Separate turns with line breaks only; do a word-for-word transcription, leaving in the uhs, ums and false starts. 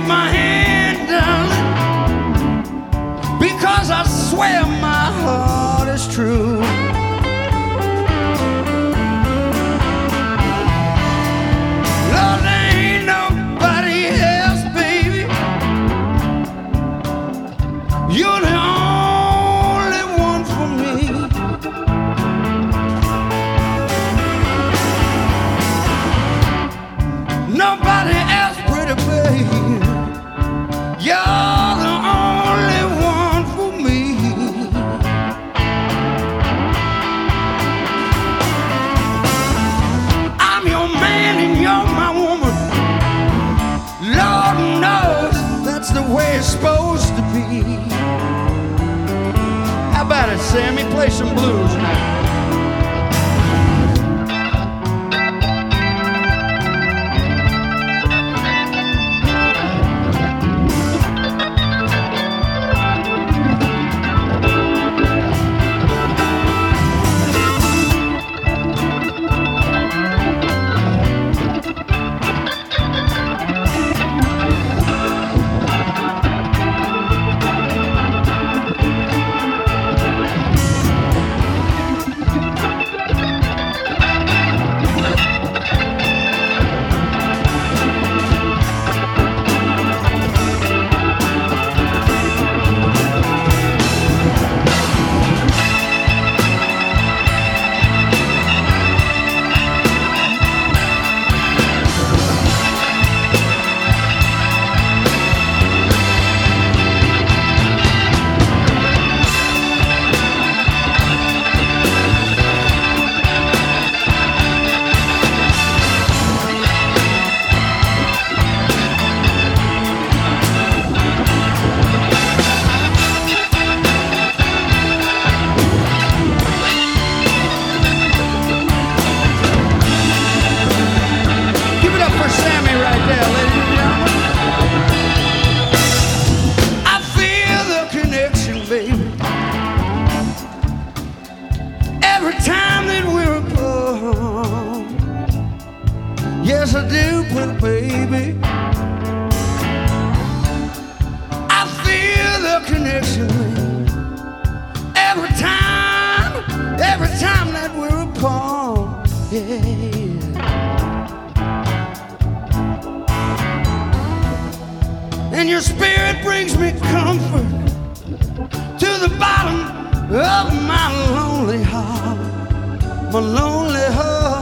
take my hand, darling, because I swear my heart is true. Lord, there ain't nobody else, baby. You're the only one for me. Nobody else, pretty baby. You're the only one for me. I'm your man and you're my woman. Lord knows that's the way it's supposed to be. How about it, Sammy? Play some blues now. Every time that we're apart, yes I do, pretty baby. I feel the connection every time, every time that we're apart, yeah. And your spirit brings me comfort to the bottom of my lonely heart, my lonely heart.